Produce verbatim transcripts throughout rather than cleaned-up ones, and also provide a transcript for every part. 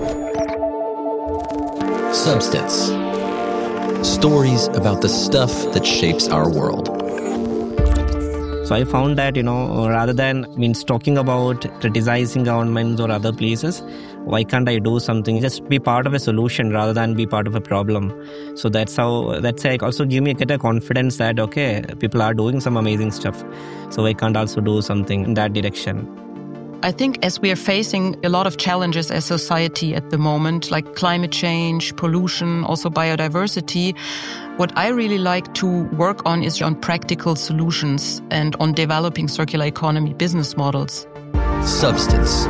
Substance. Stories about the stuff that shapes our world. So I found that, you know, rather than means talking about criticizing governments or other places, why can't I do something? Just be part of a solution rather than be part of a problem. So that's how, that's like also give me get a confidence that, okay, people are doing some amazing stuff. So I can't also do something in that direction. I think as we are facing a lot of challenges as society at the moment, like climate change, pollution, also biodiversity, what I really like to work on is on practical solutions and on developing circular economy business models. Substance.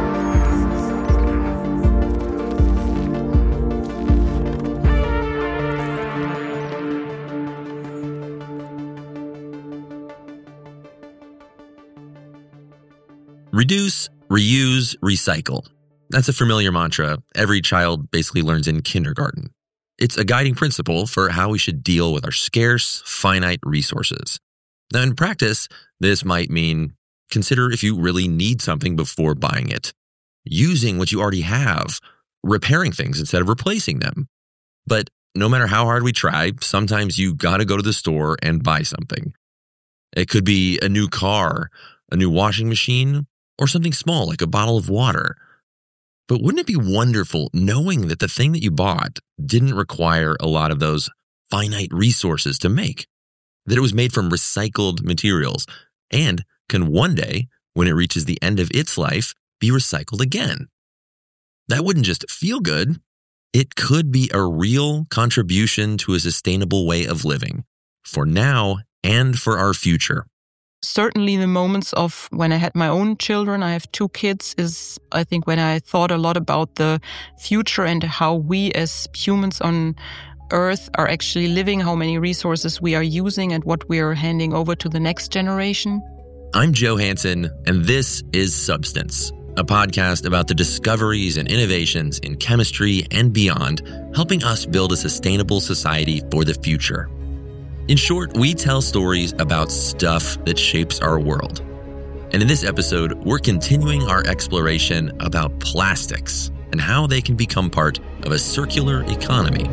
Reduce, reuse, recycle. That's a familiar mantra every child basically learns in kindergarten. It's a guiding principle for how we should deal with our scarce, finite resources. Now, in practice, this might mean consider if you really need something before buying it, using what you already have, repairing things instead of replacing them. But no matter how hard we try, sometimes you gotta go to the store and buy something. It could be a new car, a new washing machine, or something small like a bottle of water. But wouldn't it be wonderful knowing that the thing that you bought didn't require a lot of those finite resources to make? That it was made from recycled materials and can one day, when it reaches the end of its life, be recycled again? That wouldn't just feel good. It could be a real contribution to a sustainable way of living for now and for our future. Certainly the moments of when I had my own children, I have two kids, is I think when I thought a lot about the future and how we as humans on Earth are actually living, how many resources we are using and what we are handing over to the next generation. I'm Joe Hansen, and this is Substance, a podcast about the discoveries and innovations in chemistry and beyond, helping us build a sustainable society for the future. In short, we tell stories about stuff that shapes our world. And in this episode, we're continuing our exploration about plastics and how they can become part of a circular economy.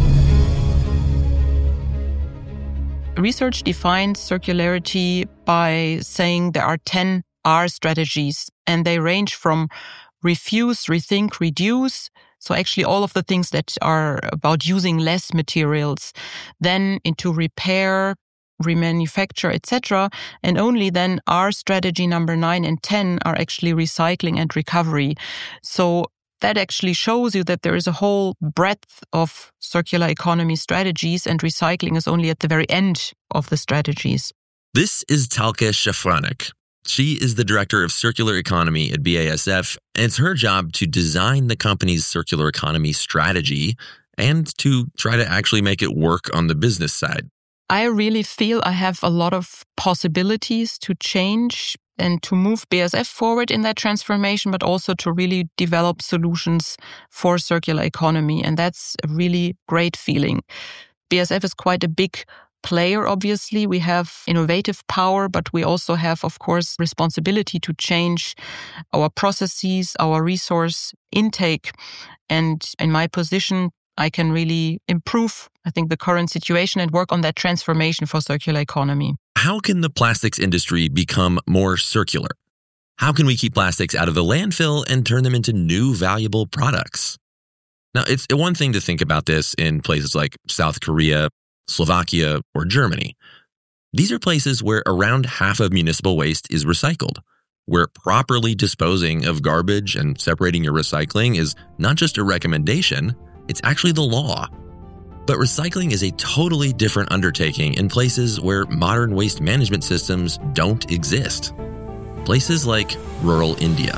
Research defines circularity by saying there are ten R strategies, and they range from refuse, rethink, reduce. So actually all of the things that are about using less materials, then into repair, remanufacture, et cetera. And only then our strategy number nine and ten are actually recycling and recovery. So that actually shows you that there is a whole breadth of circular economy strategies, and recycling is only at the very end of the strategies. This is Talka Shafranek. She is the director of circular economy at B A S F, and it's her job to design the company's circular economy strategy and to try to actually make it work on the business side. I really feel I have a lot of possibilities to change and to move B A S F forward in that transformation, but also to really develop solutions for circular economy. And that's a really great feeling. B A S F is quite a big player, obviously. We have innovative power, but we also have, of course, responsibility to change our processes, our resource intake. And in my position, I can really improve, I think, the current situation and work on that transformation for circular economy. How can the plastics industry become more circular? How can we keep plastics out of the landfill and turn them into new valuable products? Now, it's one thing to think about this in places like South Korea, Slovakia, or Germany. These are places where around half of municipal waste is recycled, where properly disposing of garbage and separating your recycling is not just a recommendation, it's actually the law. But recycling is a totally different undertaking in places where modern waste management systems don't exist. Places like rural India.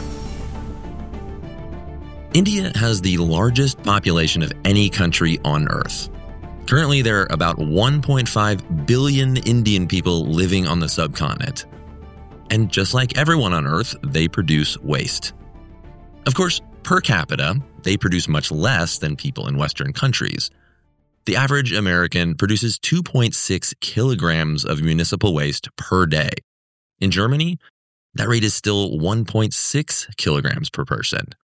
India has the largest population of any country on Earth. Currently, there are about one point five billion Indian people living on the subcontinent. And just like everyone on Earth, they produce waste. Of course, per capita, they produce much less than people in Western countries. The average American produces two point six kilograms of municipal waste per day. In Germany, that rate is still one point six kilograms per person.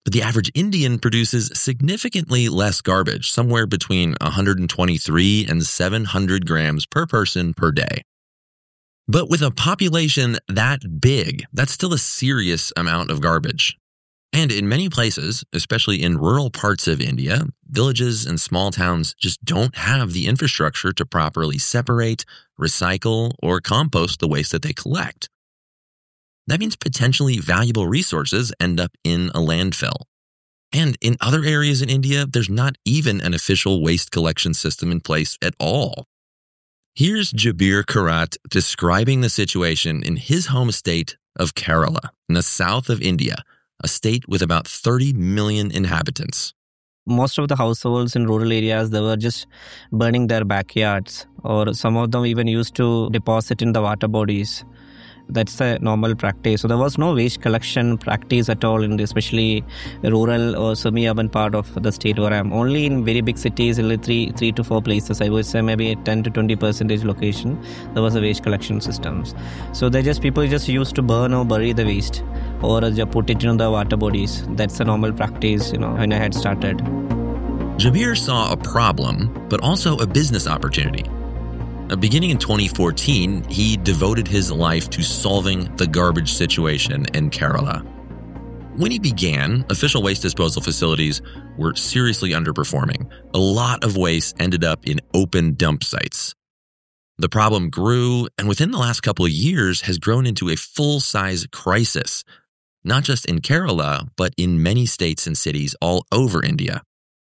But the average Indian produces significantly less garbage, somewhere between one hundred twenty-three and seven hundred grams per person per day. But with a population that big, that's still a serious amount of garbage. And in many places, especially in rural parts of India, villages and small towns just don't have the infrastructure to properly separate, recycle, or compost the waste that they collect. That means potentially valuable resources end up in a landfill. And in other areas in India, there's not even an official waste collection system in place at all. Here's Jabir Karat describing the situation in his home state of Kerala, in the south of India, a state with about thirty million inhabitants. Most of the households in rural areas, they were just burning their backyards, or some of them even used to deposit in the water bodies. That's a normal practice. So there was no waste collection practice at all in the, especially rural or semi-urban part of the state where I am. Only in very big cities, only three, three to four places, I would say maybe ten to twenty percentage location, there was a waste collection systems. So they just, people just used to burn or bury the waste or just put it in the water bodies. That's a normal practice, you know, when I had started. Jabir saw a problem, but also a business opportunity. Beginning in twenty fourteen, he devoted his life to solving the garbage situation in Kerala. When he began, official waste disposal facilities were seriously underperforming. A lot of waste ended up in open dump sites. The problem grew, and within the last couple of years has grown into a full-size crisis, not just in Kerala, but in many states and cities all over India.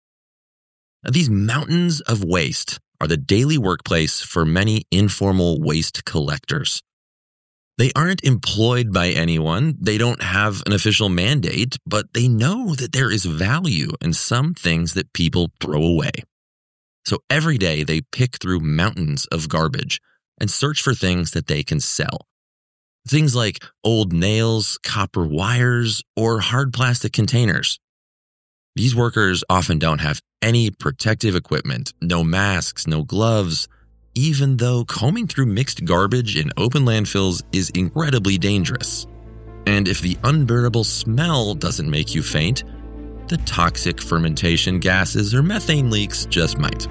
These mountains of waste are the daily workplace for many informal waste collectors. They aren't employed by anyone, they don't have an official mandate, but they know that there is value in some things that people throw away. So every day they pick through mountains of garbage and search for things that they can sell. Things like old nails, copper wires, or hard plastic containers. These workers often don't have any protective equipment, no masks, no gloves, even though combing through mixed garbage in open landfills is incredibly dangerous. And if the unbearable smell doesn't make you faint, the toxic fermentation gases or methane leaks just might.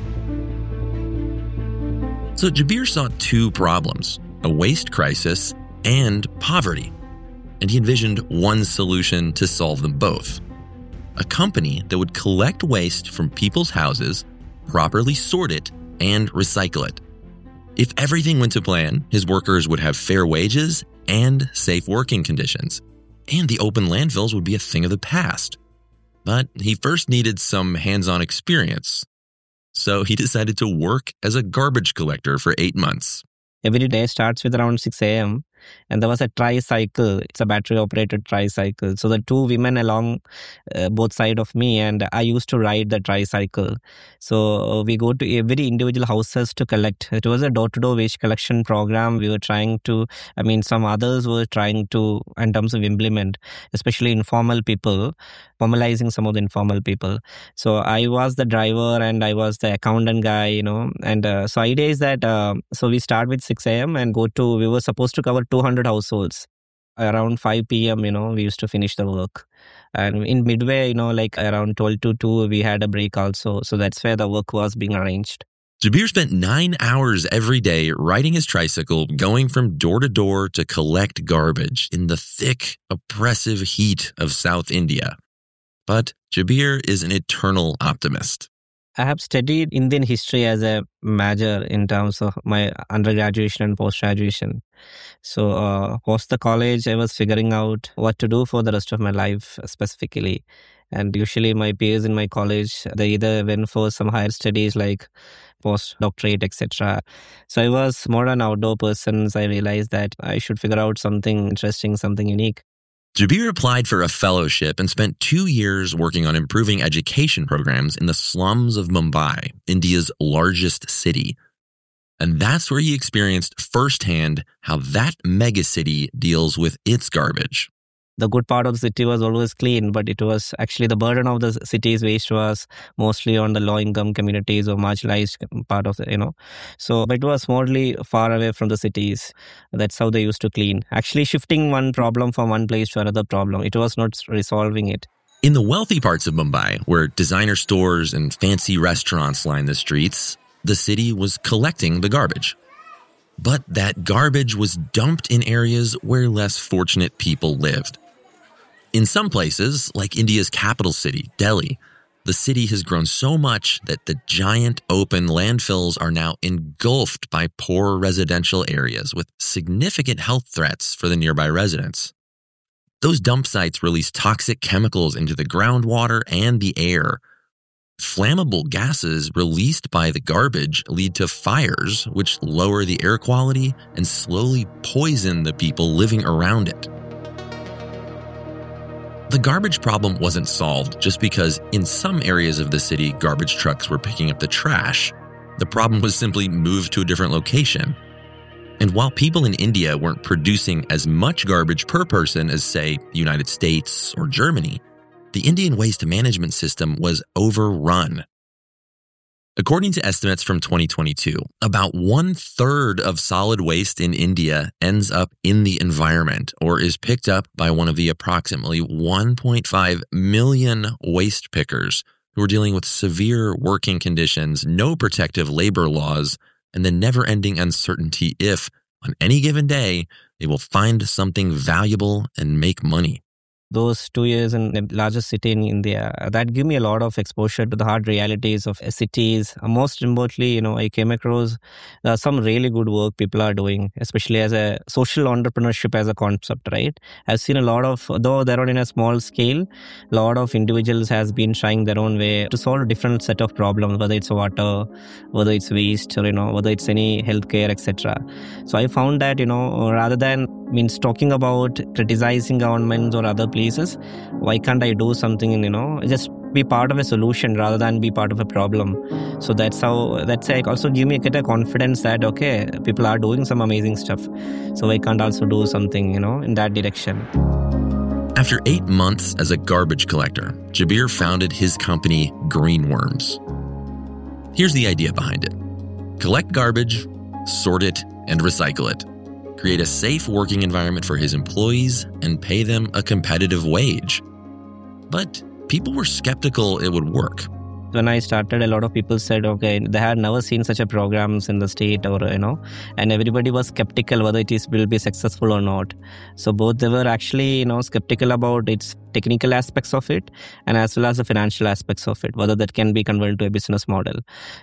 So Jabir saw two problems, a waste crisis and poverty. And he envisioned one solution to solve them both. A company that would collect waste from people's houses, properly sort it, and recycle it. If everything went to plan, his workers would have fair wages and safe working conditions, and the open landfills would be a thing of the past. But he first needed some hands-on experience, so he decided to work as a garbage collector for eight months. Every day starts with around six a.m. and there was a tricycle. It's a battery-operated tricycle. So the two women along uh, both sides of me, and I used to ride the tricycle. So uh, we go to every individual houses to collect. It was a door-to-door waste collection program. We were trying to, I mean, some others were trying to, in terms of implement, especially informal people, formalizing some of the informal people. So I was the driver and I was the accountant guy, you know. And uh, so idea is that, uh, so we start with six a.m. and go to, we were supposed to cover two hundred households. Around five p.m., you know, we used to finish the work. And in midway, you know, like around twelve to two, we had a break also. So that's where the work was being arranged. Jabir spent nine hours every day riding his tricycle, going from door to door to collect garbage in the thick, oppressive heat of South India. But Jabir is an eternal optimist. I have studied Indian history as a major in terms of my undergraduation and post-graduation. So uh, post the college, I was figuring out what to do for the rest of my life specifically. And usually my peers in my college, they either went for some higher studies like post-doctorate, et cetera. So I was more an outdoor person. So I realized that I should figure out something interesting, something unique. Jabir applied for a fellowship and spent two years working on improving education programs in the slums of Mumbai, India's largest city. And that's where he experienced firsthand how that megacity deals with its garbage. The good part of the city was always clean, but it was actually the burden of the city's waste was mostly on the low-income communities or marginalized part of the, you know. So, but it was mostly far away from the cities. That's how they used to clean. Actually shifting one problem from one place to another problem. It was not resolving it. In the wealthy parts of Mumbai, where designer stores and fancy restaurants line the streets, the city was collecting the garbage. But that garbage was dumped in areas where less fortunate people lived. In some places, like India's capital city, Delhi, the city has grown so much that the giant open landfills are now engulfed by poor residential areas with significant health threats for the nearby residents. Those dump sites release toxic chemicals into the groundwater and the air. Flammable gases released by the garbage lead to fires, which lower the air quality and slowly poison the people living around it. The garbage problem wasn't solved just because in some areas of the city, garbage trucks were picking up the trash. The problem was simply moved to a different location. And while people in India weren't producing as much garbage per person as, say, the United States or Germany, the Indian waste management system was overrun. According to estimates from twenty twenty-two, about one-third of solid waste in India ends up in the environment or is picked up by one of the approximately one point five million waste pickers who are dealing with severe working conditions, no protective labor laws, and the never-ending uncertainty if, on any given day, they will find something valuable and make money. Those two years in the largest city in India, that gave me a lot of exposure to the hard realities of cities. Most importantly, you know, I came across uh, some really good work people are doing, especially as a social entrepreneurship as a concept, right? I've seen a lot of, though they're on in a small scale, a lot of individuals has been trying their own way to solve a different set of problems, whether it's water, whether it's waste, or, you know, whether it's any healthcare, et cetera. So I found that, you know, rather than means talking about criticizing governments or other places, why can't I do something and, you know, just be part of a solution rather than be part of a problem. So that's how, that's like also give me get a confidence that, okay, people are doing some amazing stuff. So I can't also do something, you know, in that direction. After eight months as a garbage collector, Jabir founded his company, Greenworms. Here's the idea behind it. Collect garbage, sort it, and recycle it. Create a safe working environment for his employees, and pay them a competitive wage. But people were skeptical it would work. When I started, a lot of people said, okay, they had never seen such a programs in the state or, you know, and everybody was skeptical whether it is will be successful or not. So both they were actually, you know, skeptical about its technical aspects of it and as well as the financial aspects of it, whether that can be converted to a business model.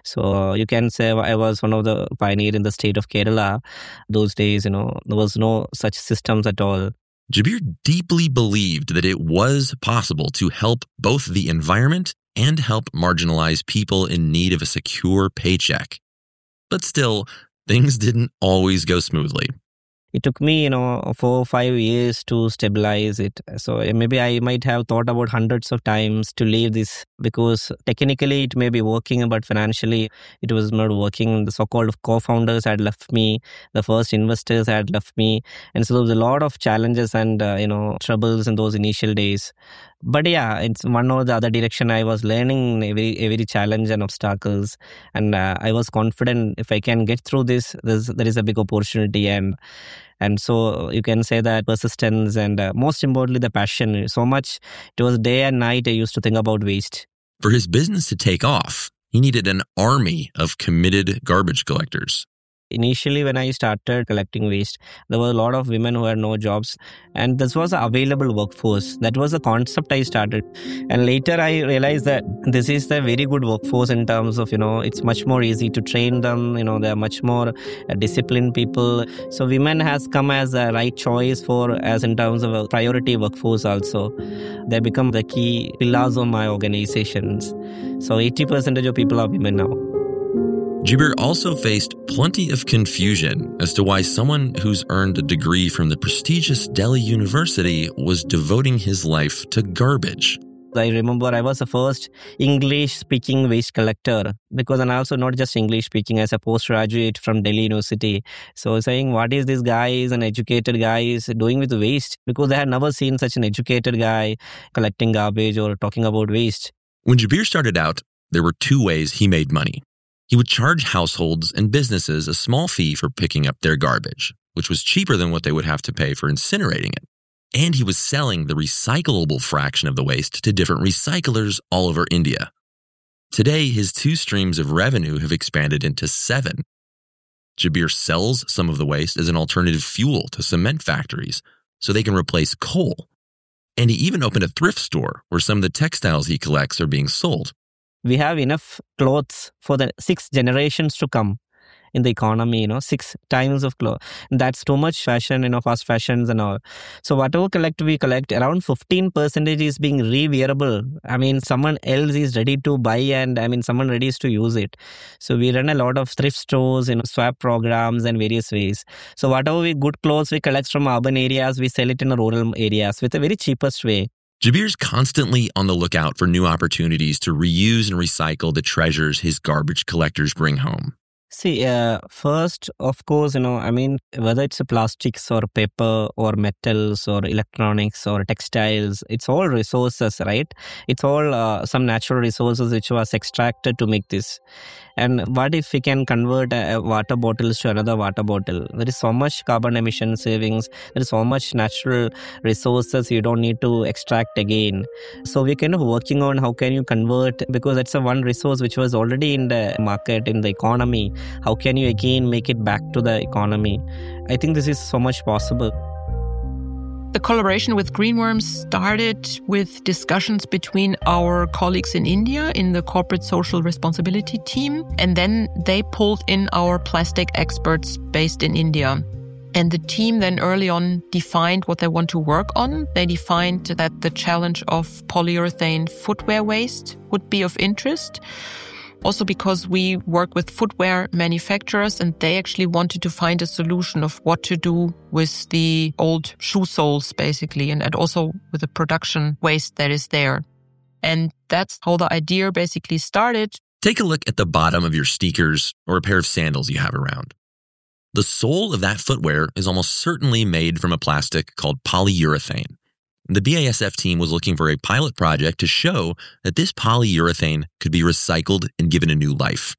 So you can say I was one of the pioneers in the state of Kerala. Those days, you know, there was no such systems at all. Jabir deeply believed that it was possible to help both the environment and help marginalized people in need of a secure paycheck. But still, things didn't always go smoothly. It took me, you know, four or five years to stabilize it. So maybe I might have thought about hundreds of times to leave this because technically it may be working, but financially it was not working. The so-called co-founders had left me. The first investors had left me. And so there was a lot of challenges and, uh, you know, troubles in those initial days. But yeah, it's one or the other direction. I was learning every, every challenge and obstacles. And uh, I was confident if I can get through this, there is a big opportunity. And And so you can say that persistence and uh, most importantly, the passion. So much, it was day and night I used to think about waste. For his business to take off, he needed an army of committed garbage collectors. Initially, when I started collecting waste, there were a lot of women who had no jobs. And this was an available workforce. That was the concept I started. And later I realized that this is a very good workforce in terms of, you know, it's much more easy to train them. You know, they are much more uh, disciplined people. So women has come as a right choice for, as in terms of a priority workforce also. They become the key pillars of my organizations. So eighty percent of people are women now. Jabir also faced plenty of confusion as to why someone who's earned a degree from the prestigious Delhi University was devoting his life to garbage. I remember I was the first English-speaking waste collector because I'm also not just English-speaking as a postgraduate from Delhi University. So saying, what is this guy, is an educated guy, is doing with waste? Because I had never seen such an educated guy collecting garbage or talking about waste. When Jabir started out, there were two ways he made money. He would charge households and businesses a small fee for picking up their garbage, which was cheaper than what they would have to pay for incinerating it. And he was selling the recyclable fraction of the waste to different recyclers all over India. Today, his two streams of revenue have expanded into seven. Jabir sells some of the waste as an alternative fuel to cement factories so they can replace coal. And he even opened a thrift store where some of the textiles he collects are being sold. We have enough clothes for the six generations to come in the economy, you know, six times of clothes. That's too much fashion, you know, fast fashions and all. So whatever collect we collect, around fifteen percent is being re-wearable. I mean, someone else is ready to buy and I mean, someone ready is to use it. So we run a lot of thrift stores, you know, swap programs and various ways. So whatever we good clothes we collect from urban areas, we sell it in rural areas with a very cheapest way. Jabir's constantly on the lookout for new opportunities to reuse and recycle the treasures his garbage collectors bring home. See, uh, first, of course, you know, I mean, whether it's plastics or paper or metals or electronics or textiles, it's all resources, right? It's all uh, some natural resources which was extracted to make this. And what if we can convert a, a water bottles to another water bottle? There is so much carbon emission savings. There is so much natural resources you don't need to extract again. So we're kind of working on how can you convert, because it's a one resource which was already in the market, in the economy. How can you again make it back to the economy? I think this is so much possible. The collaboration with Greenworms started with discussions between our colleagues in India in the corporate social responsibility team. And then they pulled in our plastic experts based in India. And the team then early on defined what they want to work on. They defined that the challenge of polyurethane footwear waste would be of interest. Also because we work with footwear manufacturers and they actually wanted to find a solution of what to do with the old shoe soles, basically, and, and also with the production waste that is there. And that's how the idea basically started. Take a look at the bottom of your sneakers or a pair of sandals you have around. The sole of that footwear is almost certainly made from a plastic called polyurethane. The B A S F team was looking for a pilot project to show that this polyurethane could be recycled and given a new life.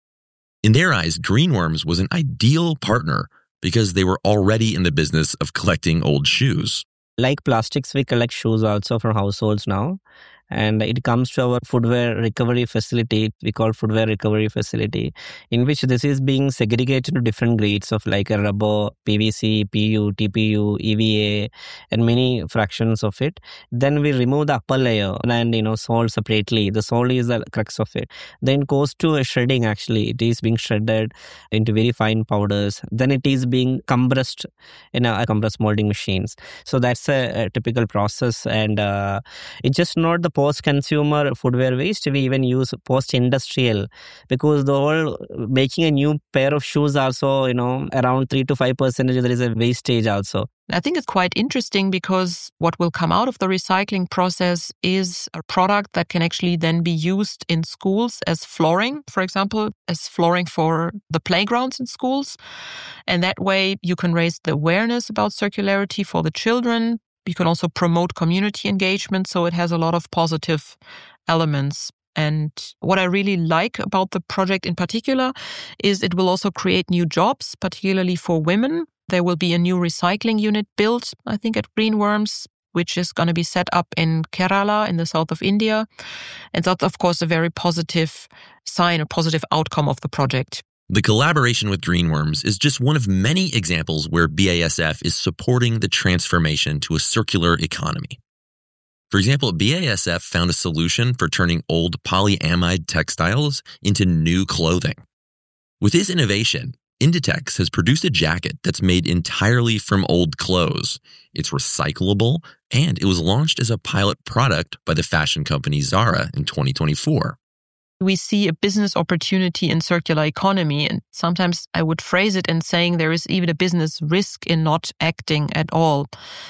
In their eyes, Greenworms was an ideal partner because they were already in the business of collecting old shoes. Like plastics, we collect shoes also from households now. And it comes to our footwear recovery facility, we call footwear recovery facility, in which this is being segregated to different grades of like a rubber, P V C, P U, T P U, E V A, and many fractions of it. Then we remove the upper layer and, you know, sole separately. The sole is the crux of it. Then it goes to a shredding actually. It is being shredded into very fine powders. Then it is being compressed in a, a compressed molding machines. So that's a, a typical process. And uh, it's just not the post-consumer footwear waste, we even use post-industrial, because the whole making a new pair of shoes also, you know, around three to five percent there is a wastage also. I think it's quite interesting because what will come out of the recycling process is a product that can actually then be used in schools as flooring, for example, as flooring for the playgrounds in schools. And that way you can raise the awareness about circularity for the children. You can also promote community engagement, so it has a lot of positive elements. And what I really like about the project in particular is it will also create new jobs, particularly for women. There will be a new recycling unit built, I think, at Greenworms, which is going to be set up in Kerala in the south of India. And that's, of course, a very positive sign, a positive outcome of the project. The collaboration with Greenworms is just one of many examples where B A S F is supporting the transformation to a circular economy. For example, B A S F found a solution for turning old polyamide textiles into new clothing. With this innovation, Inditex has produced a jacket that's made entirely from old clothes. It's recyclable, and it was launched as a pilot product by the fashion company Zara in twenty twenty-four. We see a business opportunity in circular economy, and sometimes I would phrase it in saying there is even a business risk in not acting at all.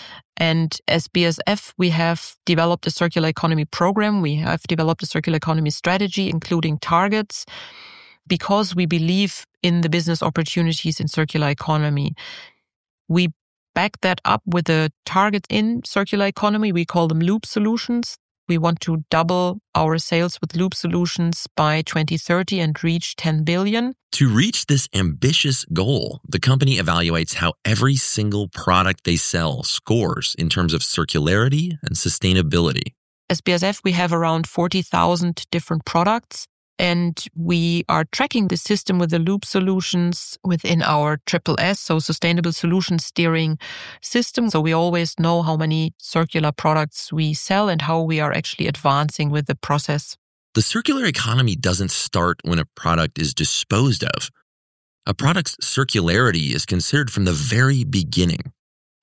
And as B A S F, we have developed a circular economy program. We have developed a circular economy strategy, including targets, because we believe in the business opportunities in circular economy. We back that up with the targets in circular economy. We call them loop solutions. we want to double our sales with loop solutions by twenty thirty and reach ten billion. To reach this ambitious goal, the company evaluates how every single product they sell scores in terms of circularity and sustainability. As B A S F, we have around forty thousand different products, and we are tracking the system with the loop solutions within our Triple S, so Sustainable Solution Steering system. So we always know how many circular products we sell and how we are actually advancing with the process. The circular economy doesn't start when a product is disposed of. A product's circularity is considered from the very beginning.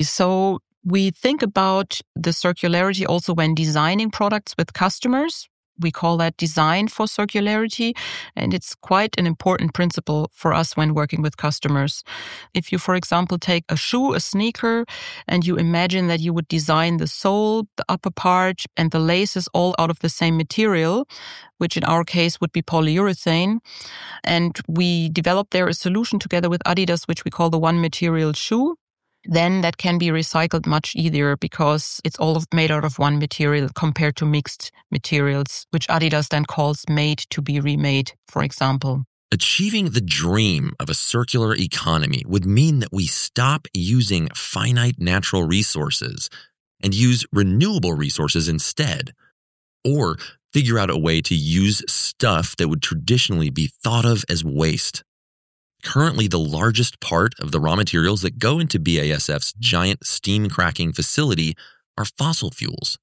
So we think about the circularity also when designing products with customers. We call that design for circularity, and it's quite an important principle for us when working with customers. If you, for example, take a shoe, a sneaker, and you imagine that you would design the sole, the upper part, and the laces all out of the same material, which in our case would be polyurethane, and we develop there a solution together with Adidas, which we call the one material shoe, then that can be recycled much easier because it's all made out of one material compared to mixed materials, which Adidas then calls made to be remade, for example. Achieving the dream of a circular economy would mean that we stop using finite natural resources and use renewable resources instead, or figure out a way to use stuff that would traditionally be thought of as waste. Currently, the largest part of the raw materials that go into B A S F's giant steam cracking facility are fossil fuels.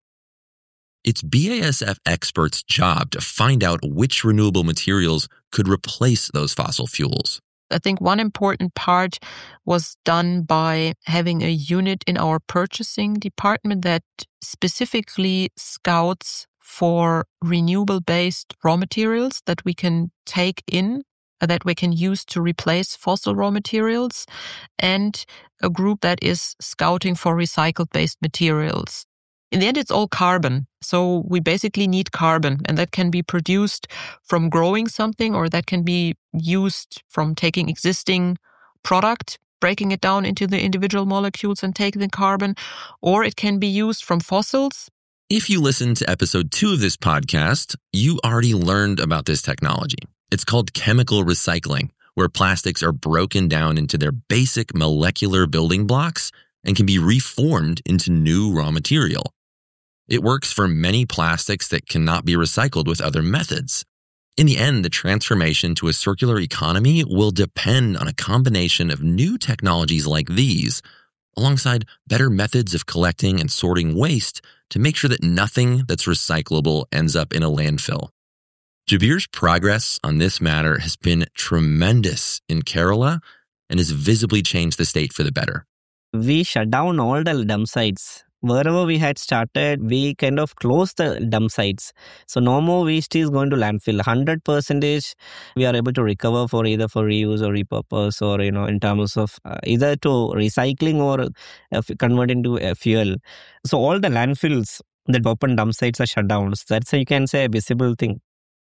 It's B A S F experts' job to find out which renewable materials could replace those fossil fuels. I think one important part was done by having a unit in our purchasing department that specifically scouts for renewable-based raw materials that we can take in, that we can use to replace fossil raw materials, and a group that is scouting for recycled-based materials. In the end, it's all carbon. So we basically need carbon, and that can be produced from growing something, or that can be used from taking existing product, breaking it down into the individual molecules and taking the carbon, or it can be used from fossils. If you listened to episode two of this podcast, you already learned about this technology. It's called chemical recycling, where plastics are broken down into their basic molecular building blocks and can be reformed into new raw material. It works for many plastics that cannot be recycled with other methods. In the end, the transformation to a circular economy will depend on a combination of new technologies like these, alongside better methods of collecting and sorting waste to make sure that nothing that's recyclable ends up in a landfill. Jabir's progress on this matter has been tremendous in Kerala and has visibly changed the state for the better. We shut down all the dump sites. Wherever we had started, we kind of closed the dump sites. So no more waste is going to landfill. one hundred percent we are able to recover for either for reuse or repurpose, or, you know, in terms of uh, either to recycling or uh, converting to uh, fuel. So all the landfills, the open dump sites are shut down. So that's, you can say, a visible thing.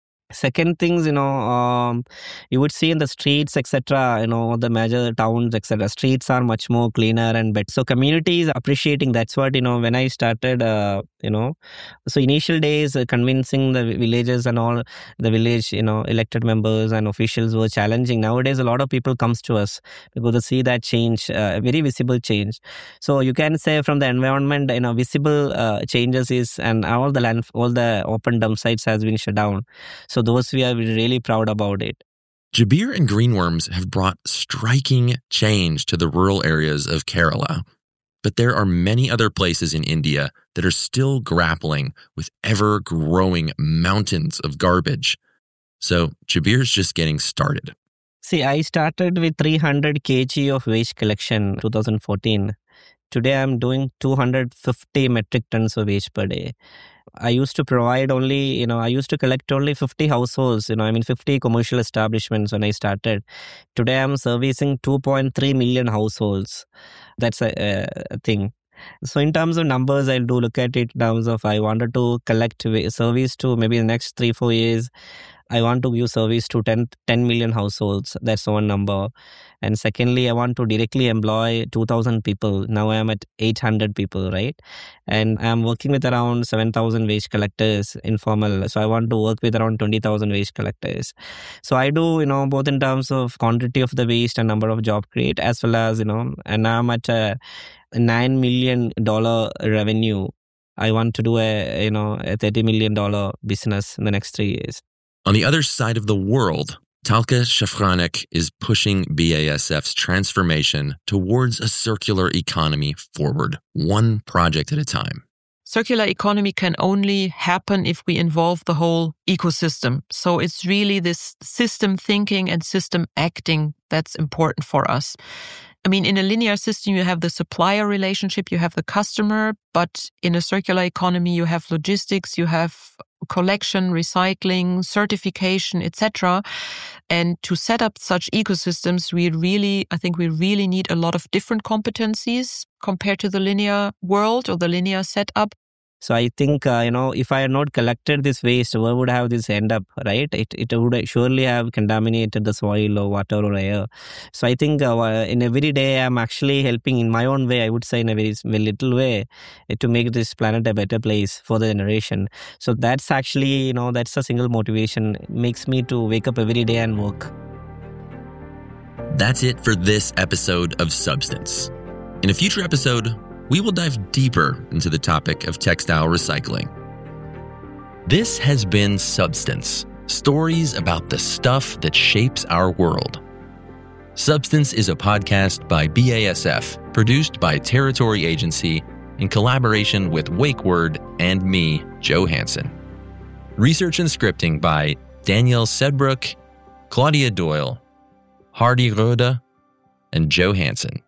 Second things, you know, um, you would see in the streets, et cetera, you know, the major towns, et cetera, streets are much more cleaner and better. So community is appreciating. That's what, you know, when I started, uh, you know, so initial days, uh, convincing the villages and all, the village, you know, elected members and officials were challenging. Nowadays, a lot of people comes to us because they see that change, uh, very visible change. So you can say from the environment, you know, visible uh, changes is, and all the land, all the open dump sites has been shut down. So So those we are really proud about it. Jabir and Greenworms have brought striking change to the rural areas of Kerala. But there are many other places in India that are still grappling with ever-growing mountains of garbage. So Jabir's just getting started. See, I started with three hundred kilograms of waste collection in two thousand fourteen. Today I'm doing two hundred fifty metric tons of waste per day. I used to provide only, you know, I used to collect only fifty households, you know, I mean fifty commercial establishments when I started. Today I'm servicing two point three million households. That's a, a thing. So in terms of numbers, I'll do look at it in terms of I wanted to collect service to maybe the next three, four years. I want to give service to ten, ten million households. That's one number. And secondly, I want to directly employ two thousand people. Now I am at eight hundred people, right? And I'm working with around seven thousand waste collectors, informal. So I want to work with around twenty thousand waste collectors. So I do, you know, both in terms of quantity of the waste and number of job create, as well as, you know, and I'm at a nine million dollars revenue. I want to do a, you know, a thirty million dollars business in the next three years. On the other side of the world, Talka Shafranek is pushing B A S F's transformation towards a circular economy forward, one project at a time. Circular economy can only happen if we involve the whole ecosystem. So it's really this system thinking and system acting that's important for us. I mean, in a linear system, you have the supplier relationship, you have the customer, but in a circular economy, you have logistics, you have collection, recycling, certification, et cetera. And to set up such ecosystems, we really, I think we really need a lot of different competencies compared to the linear world or the linear setup. So I think, uh, you know, if I had not collected this waste, where would have this end up, right? It it would surely have contaminated the soil or water or air. So I think uh, in every day, I'm actually helping in my own way, I would say in a very, very little way, to make this planet a better place for the generation. So that's actually, you know, that's a single motivation. It makes me to wake up every day and work. That's it for this episode of Substance. In a future episode, we will dive deeper into the topic of textile recycling. This has been Substance, stories about the stuff that shapes our world. Substance is a podcast by B A S F, produced by Territory Agency in collaboration with WakeWord and me, Joe Hansen. Research and scripting by Danielle Sedbrook, Claudia Doyle, Hardy Roda, and Joe Hansen.